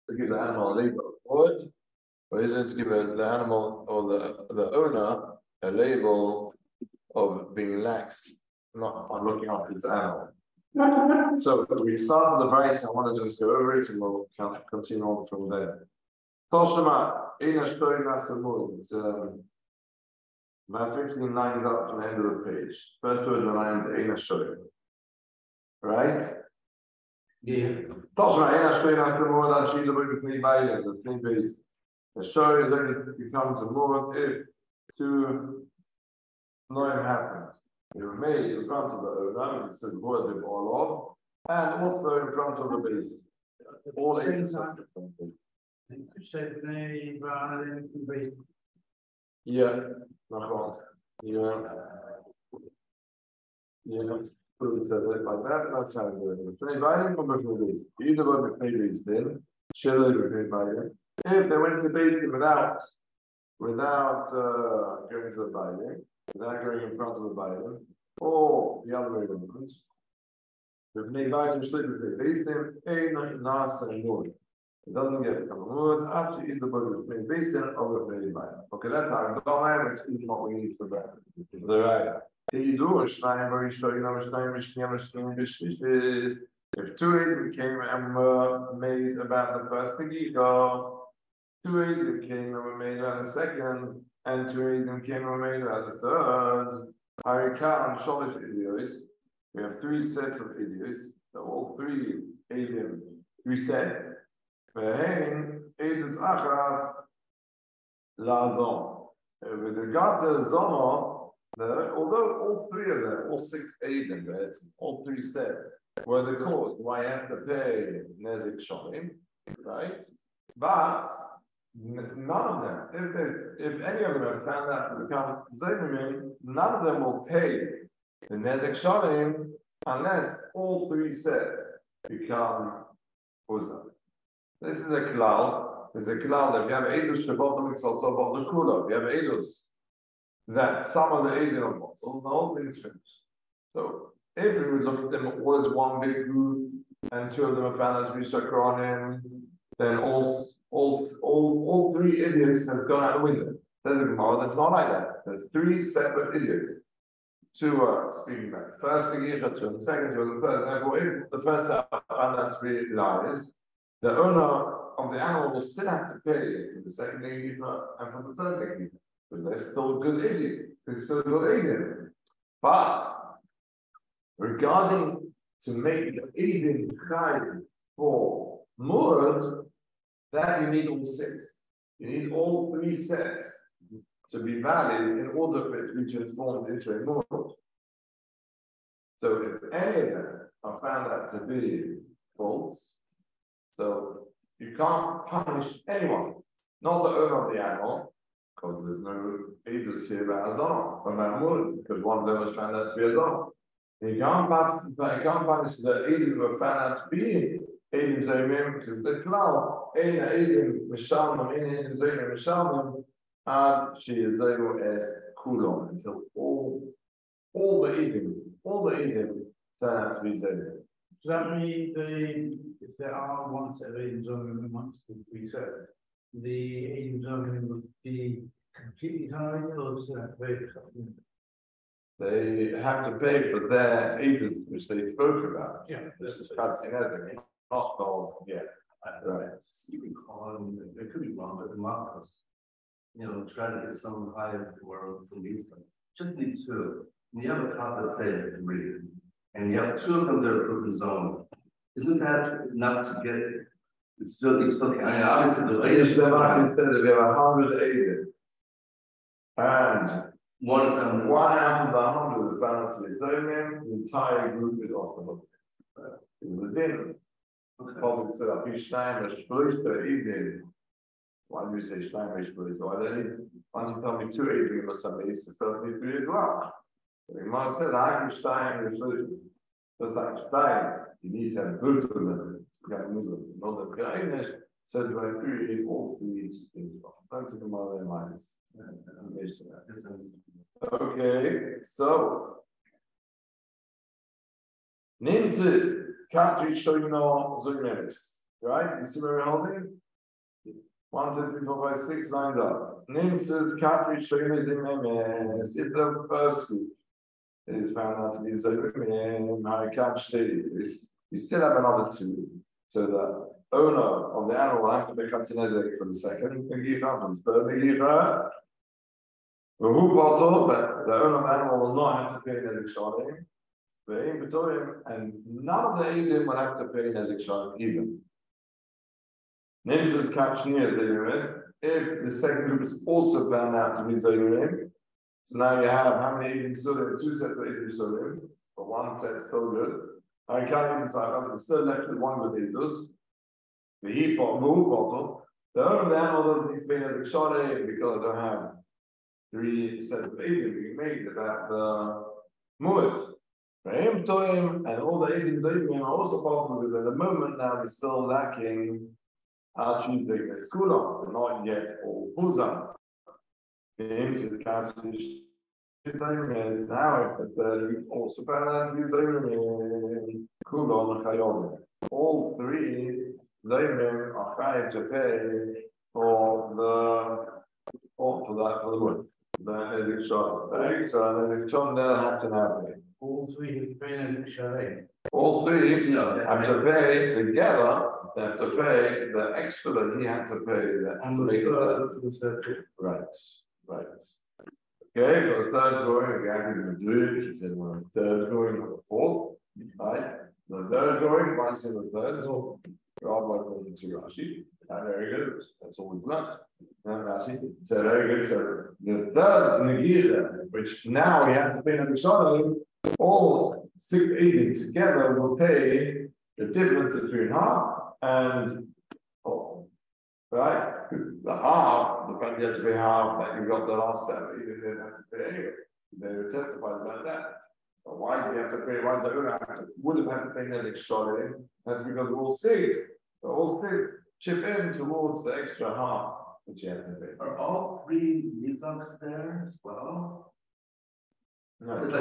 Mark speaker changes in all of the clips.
Speaker 1: to give the animal a label of wood, or is it to give the animal or the owner a label of being lax, not on looking after its animal? So we started the price. I want to just go over it and we'll continue on from there. Toshima, it's about 15 lines up to the end of the page. First word of the line is Eina Shoy. Right?
Speaker 2: Yeah.
Speaker 1: Toshima, Eina Shoy, not the more that she's about between Biden, the three base. The Shoy then becomes a more if two noim happens. You were made in front of the owner, it's a word with all of, and also in front of the base. All eight. Yeah, not yeah. Put it like that, that's how it goes. Either one of the then, if they went to base without going to the Biden, without going in front of the Biden, or the other way around. If they Biden should be based in Nas and Lord. It doesn't get come word after either body is made based on the very Biden. Okay, that's our domain, which is what we need for that. The right. You do a Stein very sure you know if two agents came and were made about the first Giga, two agents came and were made about the second, and two agents came and were made about the third. Harika and Sholish idiots. We have three sets of idiots. So all three aliens, three sets. With regard to Zono, although all three of them, all six Aiden beds, all three sets were the cause why I have to pay Nezik Sholim, right? But none of them, if any of them have found out to become Zayimim, none of them will pay the Nezik Sholim unless all three sets become Uzah. This is a klal. There's a klal that if you have edus shebotim, it's also about the kula. If you have edus that some of the edus are bottled, the whole thing is finished. So if we would look at them all as one big group, and two of them are found as Rishakronim, then all three idiots have gone out the window. Says the Gemara, that's not like that. There's three separate idiots. Two are speaking back. First to the second to the third. Therefore, if the first set found out to be liars, the owner of the animal will still have to pay for the second gatekeeper and for the third gatekeeper. But they're still a good idiot. They're still a good idiot. But regarding to make the idiot chayv for murad, that you need all six. You need all three sets to be valid in order for it to be transformed into a murad. So if any of them are found out to be false, so you can't punish anyone, not the owner of the animal, because there's no edus here about Azon, or about Murad, because one of them was found out to be Azon. You can't punish the edus who were found out to be edus Zayimim, because the klal, Eina edus Mishalmim, Eina edus Zayimim Mishalmim, and she is able as Kulon, until all the edus turn out to be Zayimim.
Speaker 2: Does that mean if there are one set of Aiden Zonin amongst the three sets, the Aiden Zonin would be completely tolerated, or does that pay for something?
Speaker 1: They have to pay for their Aiden, which they spoke about.
Speaker 2: Yeah,
Speaker 1: this is fancy everything, not all. Yeah, right.
Speaker 3: You can call them, it could be wrong, but the Marcos, try to get some higher world from these. Just need two. When you have a cop that's saying three, and you have two of them that are proven zone. Isn't that enough to get it? It's still I mean, obviously the latest
Speaker 1: instead of we have 100 and one out of the 100 found to be Zayimim, the entire group is off the hook. It was a dinner. Because it's a Stein, a Splüster evening. Why do you say Stein, a Splüster? Why don't you tell me two evening must have been to 33 as well? The Gemara said, I can Stein, a Splüster. Just like Stein, you need to have both of them. You got to move them. Not the Greinish, so to have three, all three things. That's the Gemara in minus. Okay, so Ninsis, country Shoyno Zuymeris. Right? You see where we're holding? 1, 2, 3, 4, 5, 6 lines up. Nim says Capri Shayla Dimemes. If the first group is found out to be Zorim, I can't stay. You still have another 2. So the owner of the animal will have to be Khatzinezek for the second Megillah, for the third Megillah. But the owner of the animal will not have to pay Nezek Shalim. And none of the Eidim will have to pay Nezek Shalim either. Nimsa's Kachnia, if the second group is also found out to be Zorim, so now you have how many Eidim Surim? 2 sets of Eidim Surim, but 1 set still good. I can't even decide, I'm still left with 1 with Eidos. The heap bottle, the owner of the animal doesn't need to pay Nezek Shalim because I don't have 3 sets of Eidim being made about the Mu'at. And all the Eidim are also possible because at the moment now we're still lacking Archie the school, not yet all Puzan. The aims of the country is now if the also found all 3 laymen are trying to pay for the wood. The Nezek Shon. The Nezek Shon they'll have to now pay.
Speaker 2: All 3 pay Nezek Shalim.
Speaker 1: All 3 have to pay together. They have to pay the extra that he had to pay that to make it right. Okay, for the third drawing, again, he said, well, the third drawing or the 4th, right? The third drawing, once in the third, so God welcome to Rashi. Very good. That's all we've learned. Rashi said, very good. So the third Megillah, which now we have to pay the Mishalim, all 6 Eidim together will pay the difference between half and right? The half, the fact you have to pay half that you got the last 7, you didn't have to pay anyway. They were testified about that. But why does he have to pay? Why does the owner would have had to pay Nezek Shalim? That's because all 6, so all 6 chip in towards the extra half which you have to pay.
Speaker 3: Are all 3 Nizaks there as well?
Speaker 1: No,
Speaker 3: it's like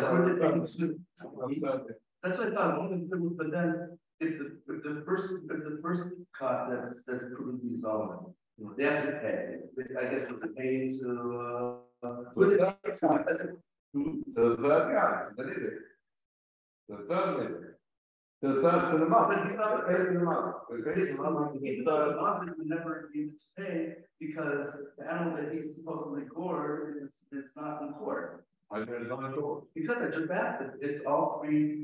Speaker 3: that's what I thought. But then if the first cut that's proven to be solid, they have to pay. I guess with the pay to the
Speaker 1: third guy, that is it. The third leader. The third to the mother. The pay to the mother.
Speaker 3: The Muslim would never need to pay because the animal that he's supposedly gored is not in court.
Speaker 1: I know it's not in court.
Speaker 3: Because I just asked if all 3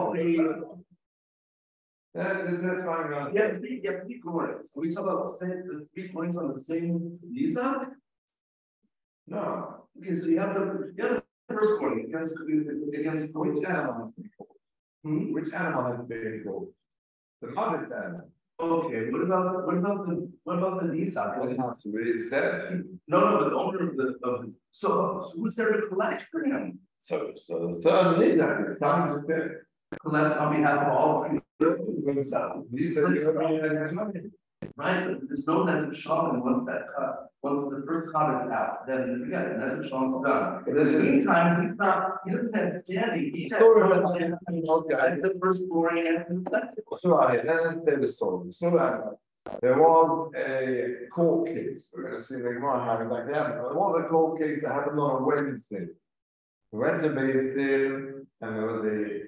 Speaker 1: That's fine.
Speaker 3: You have 3 coins. Are we talking about the 3 coins on the same Nizak?
Speaker 1: No.
Speaker 3: Okay, so you have the first coin against
Speaker 1: Which animal? Which animal has been gold? The mother's animal.
Speaker 3: Okay, what about the Nizak?
Speaker 1: Well, it has to be dead.
Speaker 3: No, but the owner of the so who's there to collect for him?
Speaker 1: So the third Nizak is coming to pay.
Speaker 3: Collect on behalf of all 3.
Speaker 1: These are
Speaker 3: Right, but there's no Nezek Shalim once the first cut is out, then forget it, Nezek Shalim's done. In the meantime, he doesn't have standing, he has the first glory and the second.
Speaker 1: So let's tell the story. So there was a court case. We're going to see the Gemara having like that. There was a court case that happened on a Wednesday. We went to Beis Din, and there was a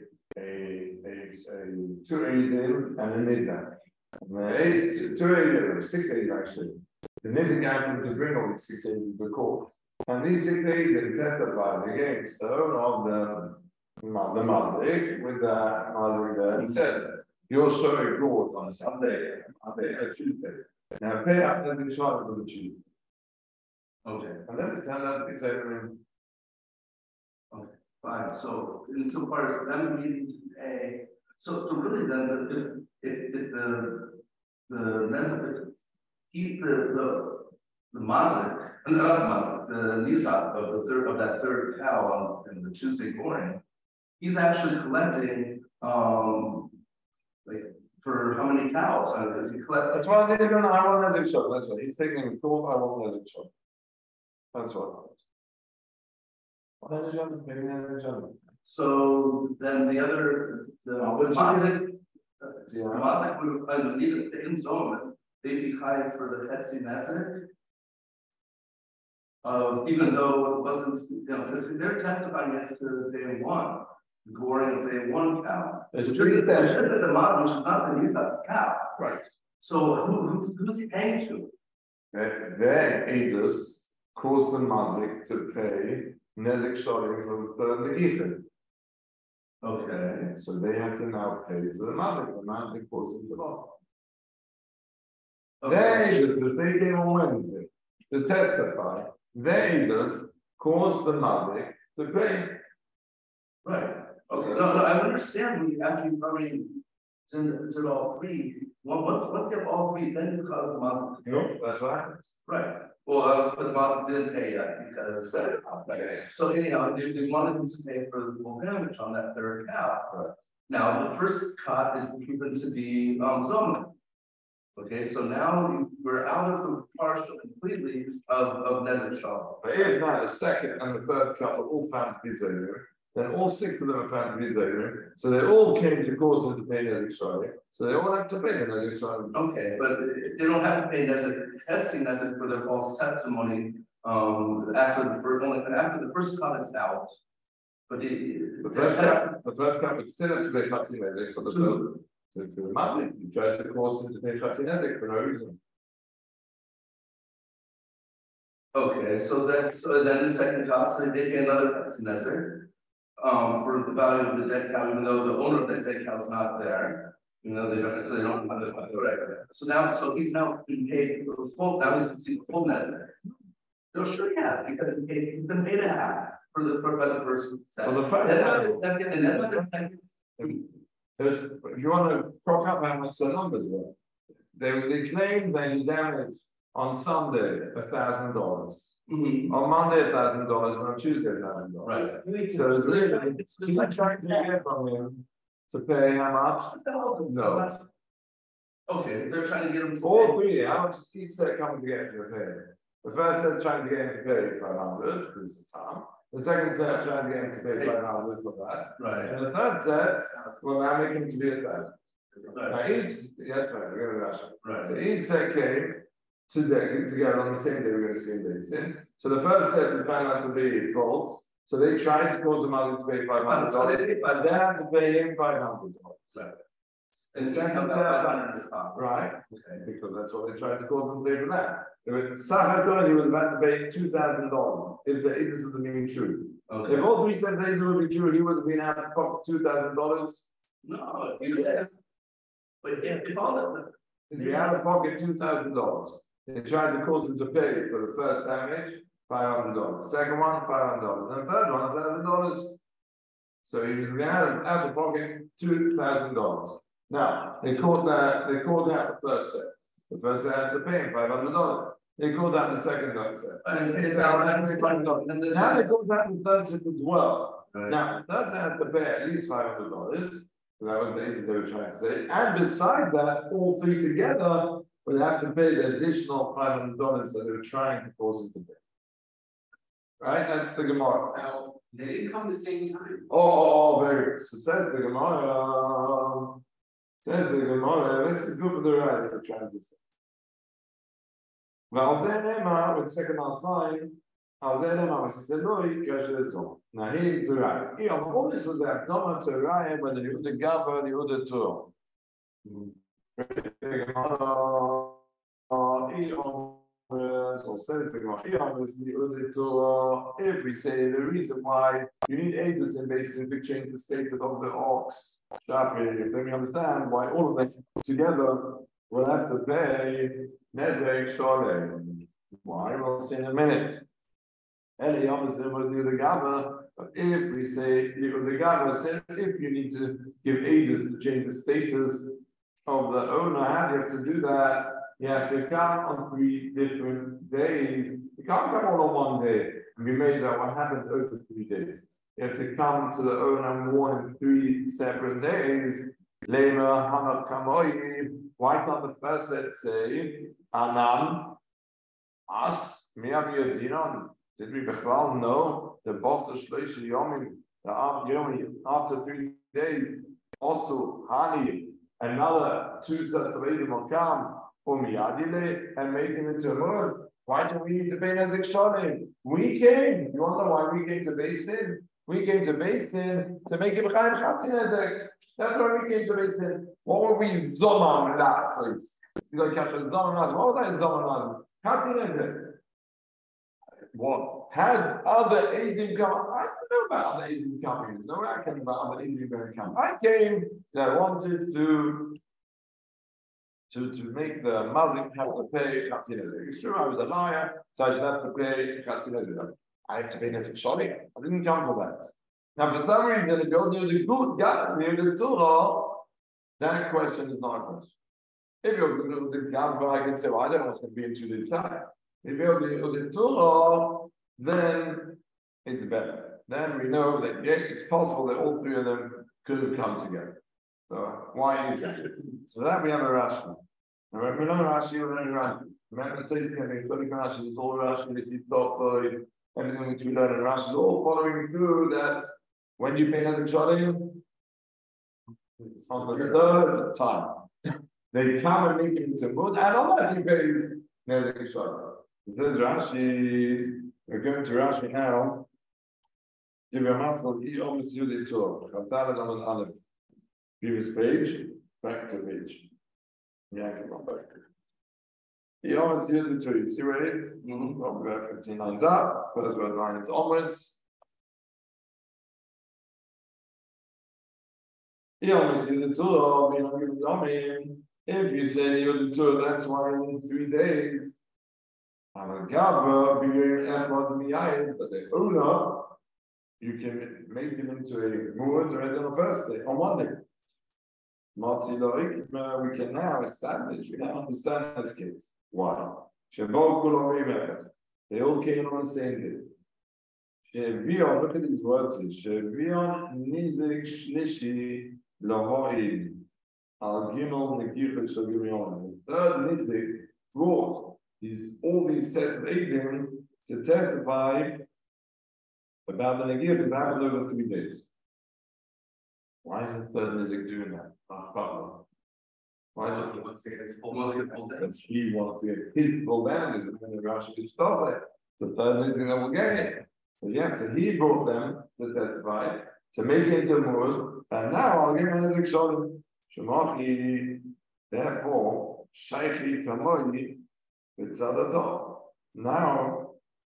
Speaker 1: 2 Eidim and a Nizak. 2 Eidim or 6 Eidim actually. The Nizak happened to bring all these 6 Eidim to the court. And these 6 Eidim testified against the owner of the Mazik with the Mazik there and said, you're showing God on a Sunday, a Tuesday. Now pay up the Shalim for the Tuesday.
Speaker 3: Okay.
Speaker 1: And then it turned out it's everything.
Speaker 3: Okay, fine. So insofar as them needing to pay, so really then if the Nezek keep the Mazik, not the Mazik, the Nizak of that third cow on the Tuesday morning, he's actually collecting like for how many cows? Does he collect?
Speaker 1: That's why they're going to I want Nezek Shalim. That's what he's taking a call. I want Nezek Shalim. That's what. So
Speaker 3: then the Mazik, So Mazik would, I believe, in Zoma, they'd be high for the Hetzi Nazir. Even though it wasn't, because they're testifying as to day one, the goring of day one cow.
Speaker 1: It's
Speaker 3: Which
Speaker 1: true
Speaker 3: is the model, which is not the Utah cow.
Speaker 1: Right.
Speaker 3: So who's he paying to?
Speaker 1: Their Edus caused the Mazik to pay Nezek Shorim from the third Megillah.
Speaker 3: Okay.
Speaker 1: So they have to now pay to the Mazik. The Mazik caused them to loss. They came on Wednesday to testify. They just caused the Mazik to pay.
Speaker 3: Right. Okay. No, I understand when you after you already did all three. Once you have all three, then you cause the Mazik to pay.
Speaker 1: No, that's right.
Speaker 3: Right. Well, but the Mazik didn't pay yet because so anyhow, they wanted them to pay for the full damage on that third cow.
Speaker 1: Right.
Speaker 3: Now the first cut is proven to be Zoma. Okay, so now we're out of the partial completely of Nezek Shalom.
Speaker 1: But if now the second and the third cut are all found to be Zayir, then all six of them are found to be Zayir. So they all came to cause them to pay Nezek Shalom. So they all have to pay Nezek Shalom.
Speaker 3: Okay, but they don't have to pay Nezek for their false testimony after the first cut is out. But
Speaker 1: the first cut would still have to pay Chatzi Nezek for the third. To the Mazik, you try to cause them to pay Chatzi Nezek for no reason.
Speaker 3: Okay, so then the second cost, so they pay another Chatzi Nezek for the value of the dead cow, even though the owner of that dead cow is not there. They don't have the correct. So he's now being paid for the full. Now he's receiving the full Nezek. No, sure he has, because he's been paid a half by the first set.
Speaker 1: Well, if you want to proc up how much the numbers were, they claimed they damaged on Sunday $1,000, on Monday $1,000, and on Tuesday $1,000.
Speaker 3: Right.
Speaker 1: So it's trying to get from him to pay how much? No.
Speaker 3: Okay, they're trying to get him to
Speaker 1: all three. How much each set coming to get you to pay? The first set trying to get him to pay 500 because it's time. The second set trying to get him to pay 500 for that.
Speaker 3: Right.
Speaker 1: And the third set will now make him to be 1,000.
Speaker 3: Right.
Speaker 1: Now each, that's right, we're going to rush.
Speaker 3: Right.
Speaker 1: So each set came together on the same day, we're going to see in this sin. So the first set we found out to be false. So they tried to cause the mother to pay $500.
Speaker 3: So they
Speaker 1: had to pay him $500.
Speaker 3: Right.
Speaker 1: And second set, right? Okay, because that's what they tried to cause them to pay for that. He was about to pay $2,000 if the Edus would have been true.
Speaker 3: Okay.
Speaker 1: If all three said they would be true, he would have been out of pocket $2,000.
Speaker 3: No, yes. But if all the
Speaker 1: If you out of pocket $2,000, they tried to cause him to pay for the first damage, $500. Second one, $500. And the third one, $1,000. So he was out of pocket $2,000. Now they called out the first set. The first set has to pay him $500. They called out the second set. Now they called out the third set as well.
Speaker 3: Right.
Speaker 1: Now the third set has to pay at least $500. So that was the idea they were trying to say. And beside that, all three together would have to pay the additional $500 that they were trying to force them to pay. Right? That's the Gemara.
Speaker 4: Now, they didn't come the same time.
Speaker 1: Very good. So says the Gemara. Let's go for the right for trying to say. Well, then Emma, with the second last line, now he's right. All this was the abdomen to Raya, but the Yehuda Gaba, the Yehuda Torah. So says the Gemara, if we say the reason why you need Edus and basically change the status of the ox, then we understand why all of them together will have to pay Nezek Sholem. Why? We'll see in a minute. Eli obviously will do the Gaba, but if we say the Gaba says if you need to give Edus to change the status of the owner, how do you have to do that? You have to come on 3 different days. You can't come all on one day and be made that what happened over 3 days. You have to come to the owner more than 3 separate days. Lema, Hanat Kamoi. Why can't the first set say Anan, us, Miyabi Dinon? Did we Bechval know the boss of Shloisha Yomin, after 3 days, also Hani, another 2 sets of Eidim will come and make him into a mud. Why do we need to pay Nezek Sholim? We came. You want to know why we came to Beis Din? We came to Beis Din to make him Chayiv Chatzi Nezek. That's why we came to Beis Din. What were we Zomam last? You got to catch a Zomam. What was that Zomam? Chatzi Nezek. What? Had other Eidim come? I don't know about other Eidim coming. There's no way I came about other Eidim going to come. I came that I wanted to make the Mazik have to pay Chatzi Nezek. It's true, I was a liar, so I should have to pay Chatzi Nezek. I have to pay Nezek Sholim. I didn't come for that. Now, for some reason, if you're near the good God, near the Torah, that question is not a question. If you're near the God, I can say, well, I don't know what's going to be in 2 days' time. If you're near the Torah, then it's better. Then we know that yeah, it's possible that all 3 of them could have come together. So why is that? So that we have a Rashi. Now when we know Rashi, we know Rashi. Remember the Tzitzik and the Rashi, it's all Rashi, it's also everything which we learn in Rashi is all following through that when you pay Nezek Sholim, on the 3rd time, they come and make it into mud, and on that he pays Nezek Sholim. It says Rashi, we're going to Rashi now. Give you a mouthful, he almost used it too. Previous page, back to page. Yeah, come on back. He almost used it too. See where it is? Probably about 15 lines up. First word line is almost. He almost used it too. If you say you used it too, that's why in 3 days. I'm a gava, but the owner, you can make him into a mood right on the first day, on one day. We can now establish, we now understand this case. Why? They all came on the same day. Look at these words. Third nizik brought all these sets of Eidim to testify about the Nagir that happened over 3 days. Why is the third nizik doing that? Why does he want to get his full damage? He wants to get his full damage, and then the Rashi could stop it. The third nizik that will get it. So yes, so he brought them to testify, to make it into Mud, and now I'll give him a nizik sholim. Shemachi, therefore, Shaykhi Kamoi, now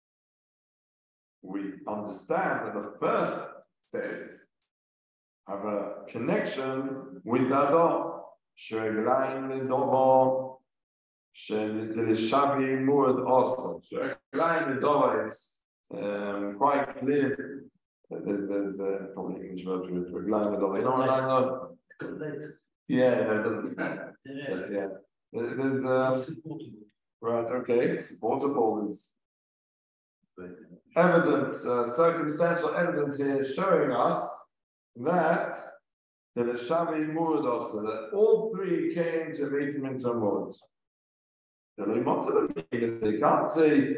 Speaker 1: we understand that the first sets have a connection with the Adon. Shreglaim Dobo, Shelishabi Mud also. Shreglaim Dobo is quite clear. There's probably English word to it. Shreglaim Dobo. You know what I know? Yeah, that doesn't. Yeah. There's supportable. Right, okay. Supportable is evidence, circumstantial evidence here showing us that the Shavi Murad also, that all 3 came to make him into Murad. They can't say,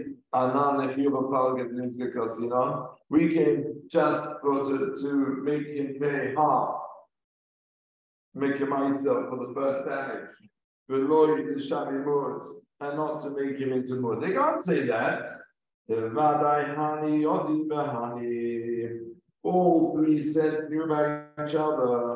Speaker 1: we came just to make him pay half, make him myself for the first damage, and not to make him into Murad. They can't say that. All 3 said knew about each other.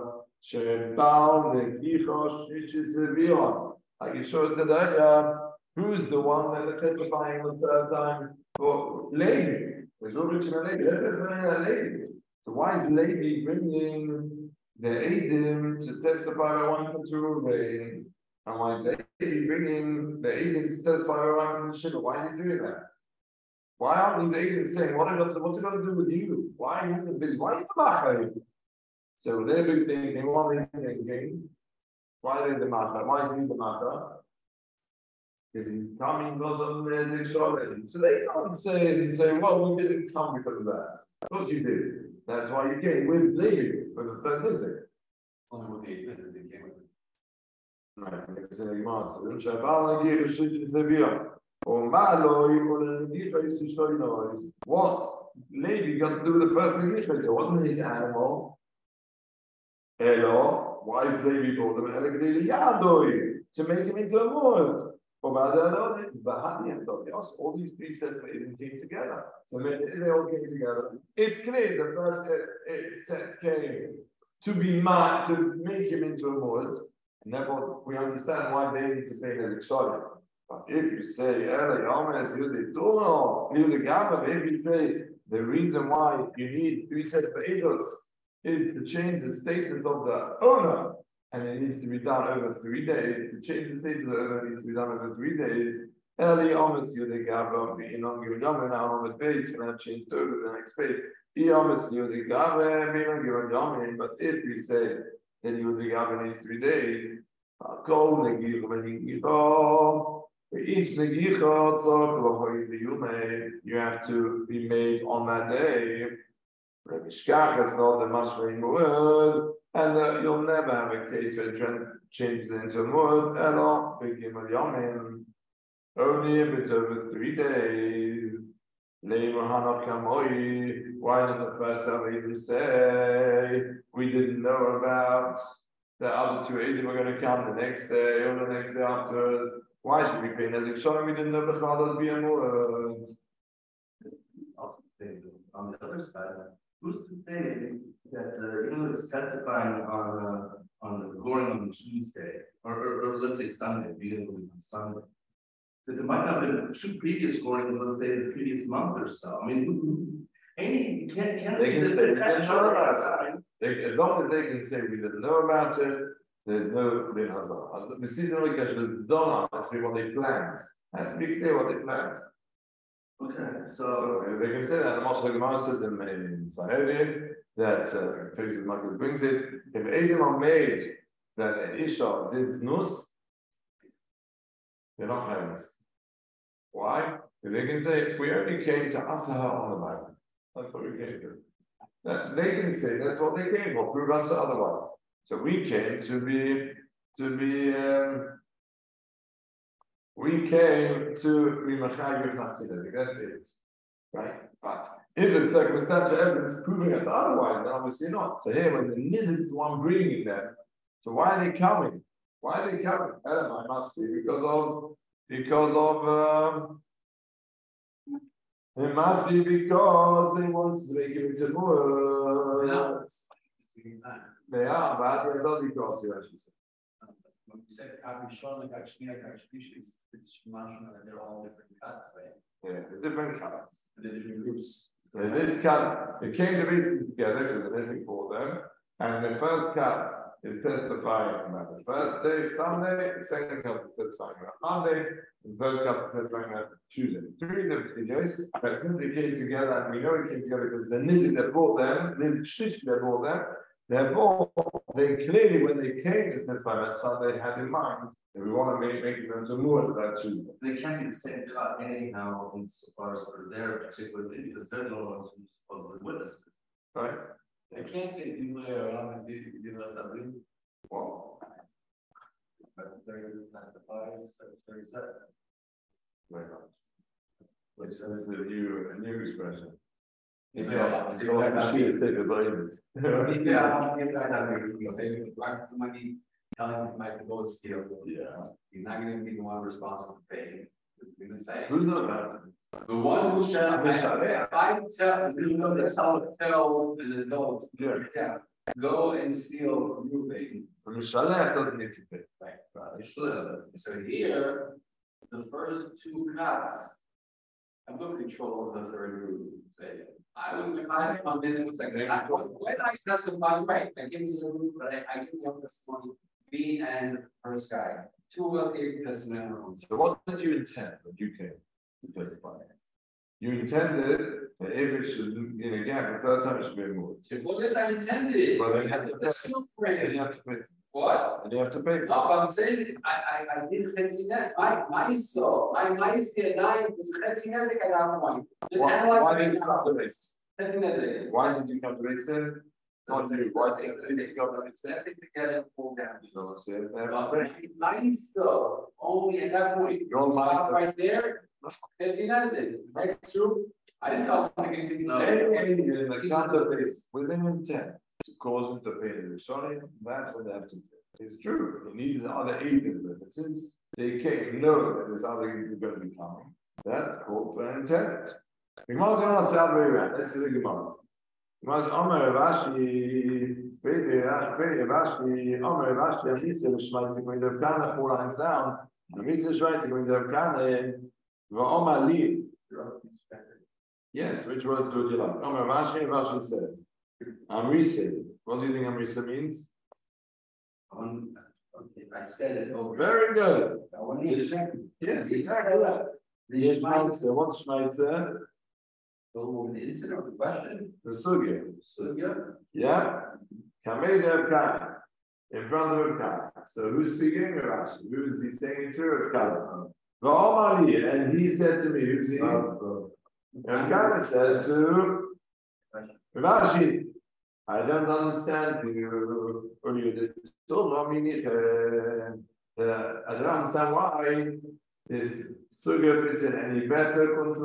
Speaker 1: Like it shows that earlier, who's the one that is testifying the 3rd time for Levi? There's no rich in Levi. So why is Levi bringing the Eidim to testify by 1 to Ruvain? And why is Levi bringing the Eidim to testify by 1 to Shimon? Why are you doing that? Why aren't these Eidim saying, what's it got to do with you? Why are you the busy? Why are you the Machar? So they're thinking, what are they thinking? Why are they the Machar? Why is he the Machar? Because he's coming because of the Nezek Sholim. So they can't say, well, we didn't come because of that. Of course you did. That's why you came with Levi, with the 3rd Nezek.
Speaker 4: Only with the 8th Nezek they came with.
Speaker 1: Right, what Levi got to do with the first thing? So it wasn't his animal. Elo, Why is Levi brought them? To make him into a wood. All these three sets of Eden came together. So they all came together. It's clear the first set came to be mad, to make him into a wood. And therefore, we understand why they need to pay the Kshalim. But if you say, if you say the reason why you need three sets of Eidos is to change the status of the owner, and it needs to be done over 3 days. To change the status of the owner needs to be done over 3 days. Early Omas Yudegabra, being on Givayamin, now on the base, when I change over the next page. But if you say that Yudegabra needs 3 days, for each negicha, you have to be made on that day. Mishkach is not the mashmain word, and you'll never have a case where the trend changes into a word at all. Only if it's over 3 days. Why did the first Avim say we didn't know about the other two Eidim were going to come the next day or the next day afterwards? Why should we pay Nezek Shalom? We didn't know the Chadal be a word.
Speaker 3: On the other side, who's to say that it's testifying on the going on Tuesday or let's say Sunday, beginning on Sunday, that there might not have been 2 previous scorings, let's say the previous month or so. I mean, you can't
Speaker 1: they can say as long as they can say we didn't know about it, there's no Din Hazar. We see the only question is done on what they planned. It has to be clear what they planned.
Speaker 3: Okay, so
Speaker 1: they can say that. The Moshe Gemara says in Sanhedrin that Tosis Michael brings it. If Eidim are made that an Isha did Znus, they're not parents. Why? Because they can say we only came to answer her on the Bible. That's what we came to. That they can say that's what they came for. Prove us otherwise. So we came to be. We came to be Machayev Chatzilek. That's it, right? But if there's circumstantial evidence proving us otherwise, then obviously not. So here, when the Nid is the one bringing them, so why are they coming? Why are they coming? I must see because of. It must be because they want to make it into more. They are, but they're not because you actually say.
Speaker 4: When you said Kabishon, it's mentioned that they're all different cuts, right?
Speaker 1: Yeah, the different cuts.
Speaker 4: The different groups.
Speaker 1: So this cut, it came to be together because the missing for them, and the first cut is testifying about the first day, Sunday, the second cut is testifying about Monday, the third cut is testifying about Tuesday. 3 different videos, but since they came together, and we know it came together because the Nizik that brought them, Nizik Shlish that brought them, therefore, they clearly, when they came to testify about Sunday, had in mind that we want to make them to more about Tuesday.
Speaker 3: they can't be the same cut anyhow insofar as for their particular thing, because they're the ones who supposedly witnessed it.
Speaker 1: Right?
Speaker 4: I can't say people around and do let that win.
Speaker 1: Well,
Speaker 4: But 35, 37.
Speaker 1: very much. Which is a new expression.
Speaker 4: Yeah, telling Mike to go steal.
Speaker 1: Yeah.
Speaker 4: He's not going to be the one responsible for paying. He's going to say
Speaker 1: Who's not that?
Speaker 4: the one who shall. I tell an adult.
Speaker 1: Yeah.
Speaker 4: Go and steal roofing.
Speaker 1: The Mishalech doesn't need to pay.
Speaker 4: Right. So here, the first 2 cuts. I'm going to control the third group. Say, I was on this. When I testify, right? I give you the group, but I give you the testimony. Me and the first guy. 2 of us gave testimony.
Speaker 1: So what did you intend when you came to testify? You intended that if it should, in a gap, the third time it should be moved.
Speaker 4: What did I intended?
Speaker 1: Well, then you have to pay. Then you have to pay.
Speaker 4: What?
Speaker 1: And you have to pay.
Speaker 4: No, but I'm saying I did Chetzinet. My nine is Chetzinet. I got money. Just analyze.
Speaker 1: Why did you come to race?
Speaker 4: Chetzinet.
Speaker 1: Why did you come to race then? Not you. Why did you come to race then?
Speaker 4: To get it pulled down.
Speaker 1: No, see, they have to
Speaker 4: But
Speaker 1: pay.
Speaker 4: mine still only at that point.
Speaker 1: Your mind-
Speaker 4: Stop right there. Chetzinet. Next group. I didn't tell them to continue.
Speaker 1: Anything in the counter base within intent to cause him to pay the Rishonim. That's what they have to do. It's true. They needed other agents, but since they came, know that there's other agents going to be coming. That's called for an intent. The Gemara is going to say way around. Let's see the Gemara. Omer Rashi, Omer Rashi, Mitzvah Shmaitik when they've gone 4 lines down. Mitzvah Shmaitik when they've gone V'Omer Li. Yes, which words do you like? Omer Rashi, Rashi said. Amrisa. What do you think Amrisa means?
Speaker 4: Okay, I said it over.
Speaker 1: Very good.
Speaker 4: I want to check.
Speaker 1: Yes, exactly that. What's Schmeitzer?
Speaker 4: The incident of the question.
Speaker 1: The Sugya.
Speaker 4: Sugya.
Speaker 1: Yeah. Kamei Rav Kana. In front of Rav Kana. So who's speaking? Rashi. Who is he saying it to? Rav Kana. V'Omali. And he said to me, who's he? Rav Kana said to Rashi, I don't understand you. Or you did. I don't understand why this Sugya fits in any better.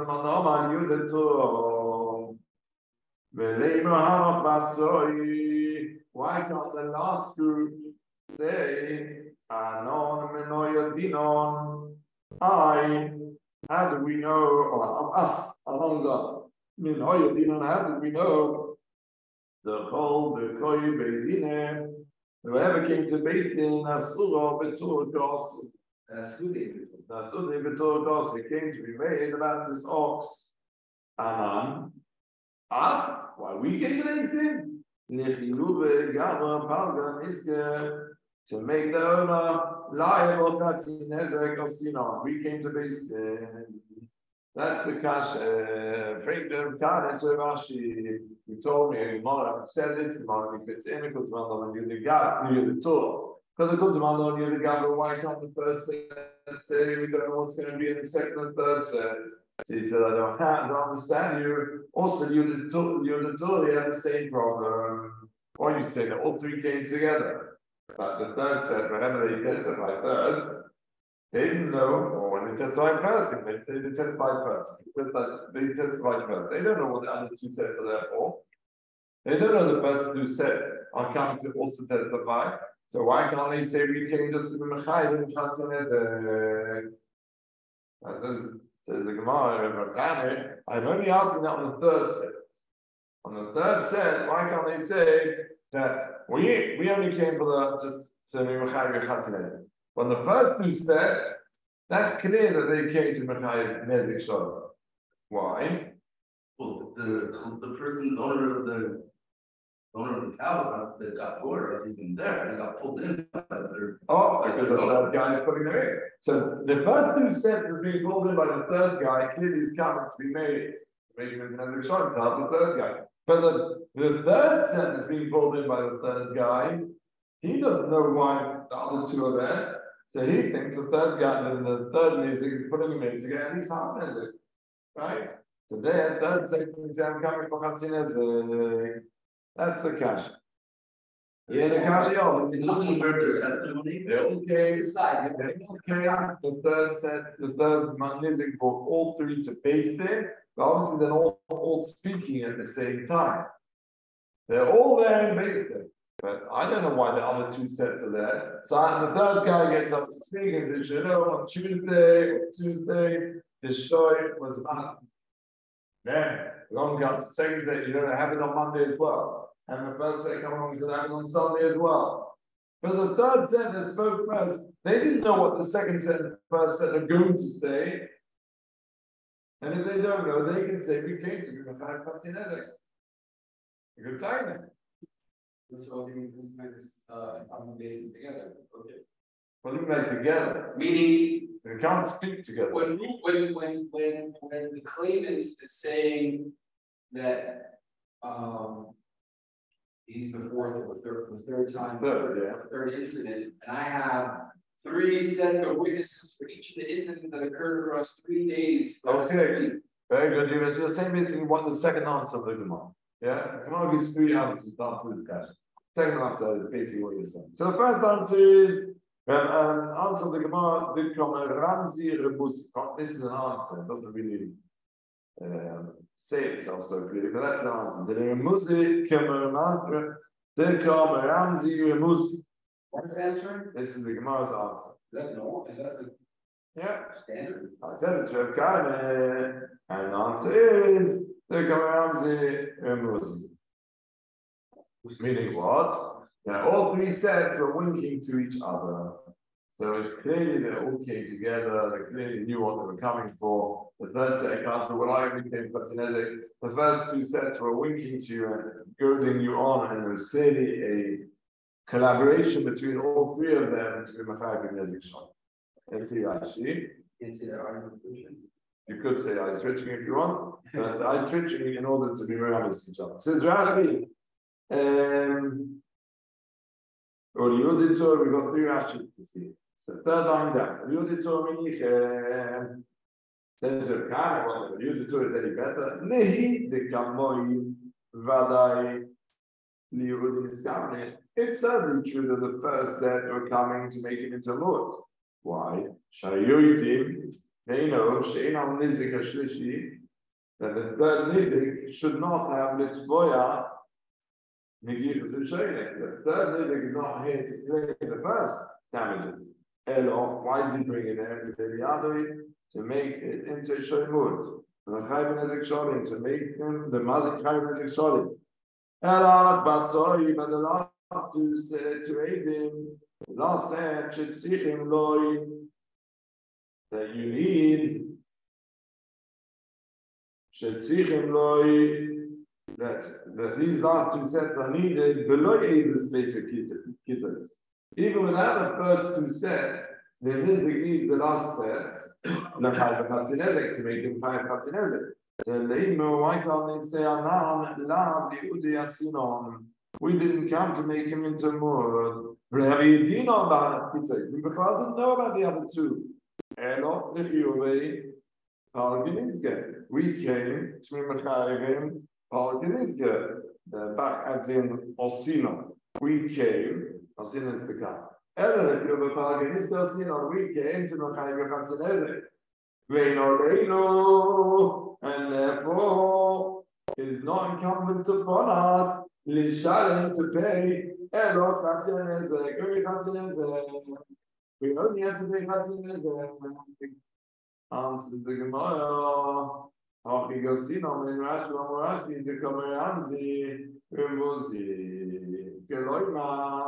Speaker 1: Why can't the last group say, Anon Menoya Dinon? How do we know, or us, Anon God, Menoya Dinon, how do we know the whole, the Koi Beidinem? Whoever came to base in Asura Betur Gos, Asura Betur Gos, he came to be made about this ox. Anan asked why we came to base in to make the owner liable. We came to base in. That's the cash. Frank Rashi, he told me, I've said this, if it's in, it could run on near the gap, near the tour. Because it could run on near the gap, why can't the first say, we don't know what's going to be in the second and third set? So he said, I don't understand you. Also, you're the tour, you have the same problem. Or you say that all 3 came together. But the third set, whenever they testify third, they didn't know, or when they testified first, they testified first. They testified first. They don't know what the other 2 sets are there for. They don't know the first 2 sets are coming to also testify. So why can't they say we came just to be Mechai and says the Gemara, I'm only asking that on the 3rd set. On the 3rd set, why can't they say that we only came for to be Mechai and on the first 2 sets, that's clear that they came to Mechai Nezik Shalom. Why?
Speaker 3: Well, the person, the owner of the cow that got bored, even there, they got pulled in.
Speaker 1: Because the 3rd guy is putting them in. So the first 2 sets are being pulled in by the 3rd guy, clearly is coming to be made, making him Nezik Shalom, the 3rd guy. But the 3rd set is being pulled in by the 3rd guy. He doesn't know why the other 2 are there. So he thinks the 3rd guy and the 3rd music is putting him in to get at least half music. Right? So there, 3rd, 2nd exam coming for Chatzin. That's the cash. Yeah, the cash, they all came. The 3rd set, the 3rd music for all 3 to paste in, but obviously they're all speaking at the same time. They're all there in base there. But I don't know why the other 2 sets are there. So the 3rd guy gets up to speak and says, you know, on Tuesday, the show was about. Then, long got the 2nd set, you know, they have it on Monday as well. And the 1st set come along, so they have it on Sunday as well. But the 3rd set that spoke first, they didn't know what the 2nd set and the 1st set are going to say. And if they don't know, they can say, we came to be Mechai Patinezek. Good timing.
Speaker 4: This all means I'm basing together. Okay.
Speaker 1: What do you mean together?
Speaker 4: Meaning
Speaker 1: we can't speak together.
Speaker 4: When the claimant is saying that he's the 4th or the 3rd time, third incident, and I have 3 sets of witnesses for each of the incidents that occurred across 3 days.
Speaker 1: Okay, very good. You're saying basically what the second answer of the Gemara. Yeah, Gemara gives 3 answers to answer this question. Second answer is basically what you're saying. So the first answer is answer of the Gemara did come Ramzi Rebus. This is an answer, it doesn't really say itself so clearly, but that's an answer. The Remuzi
Speaker 4: What is answering?
Speaker 1: This is the Gemara's answer.
Speaker 4: Is that normal? Is that the
Speaker 1: Yeah.
Speaker 4: standard?
Speaker 1: I said it's Reb Kahane, and the answer is the Ramzi Muzi. Meaning what? Yeah, all three sets were winking to each other. So it's clearly they all came together, they clearly knew what they were coming for. The third set accounts for what I became Patinesic. The first two sets were winking to you and goading you on, and there was clearly a collaboration between all three of them to be Machai Nezik Shon. Let's see, Rashi. You could say eye switching if you want, but eye switching in order to be Meramis each other. Says Rashi. Or the auditor, we got three Rashi to see. The third line down. The auditor meaning says Reb Kahane, well, the auditor is any better. Nehi de Kamoi Vadai Liudin is coming. It's certainly true that the first set were coming to make him into Lord. Why? Shayoidim, they know Sheinam Nizik Ashlishi, that the third Nizik should not have Litzvoya. The third Nizik is not here to play the first damages. Elo, why is he bringing them the other to make it into Shoymud? The Chayim Nizik Sholim, to make them the Mazik Chayim Nizik Sholim. Elo, but sorry, but the last two said to Eidim, the last said, Shetzichim Loi, that you need Shetzichim Loi, that these last two sets are needed below Eidim basic kittens. Even without the first two sets, there is need the last set, the Chayv Chatzinezek, to make him Chayv Chatzinezek. So Leimo, why can't they say Anam Lav Liudi Asinon? We didn't come to make him into more. We didn't know about the other two. Elo, the Huawei, Palginizge. We came to Machayim, Palginizge, the back at the Osino. We came, Osino is the guy. Elo, the Huawei, Palginizge, Osino, we came to Machayim, Katzinezek. And therefore, it is not incumbent upon us to pay. Elo, Katzinezek, we only have to pay Katzinezek. Answer the Gemara. Achigosino min Rashi Rashi the Kameramzi Umuzi Geloima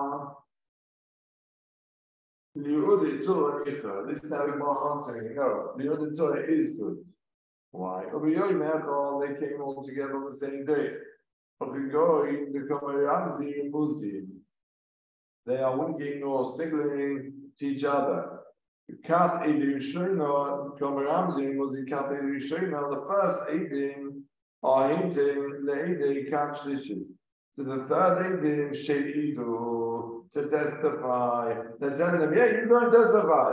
Speaker 1: Liudi Torah. This is how we are answering. No, Liudi Torah is good. Why? They came all together on the same day. Achigoi the Kameramzi Umuzi. They are winking or signaling to each other. Kat Edushoina, Komeramzin was in Kat Edushoina. The first Edin are hinting the Edin Kat Shlishi. To the third Edin, Sheidu, to testify. They're telling them, yeah, you go and testify.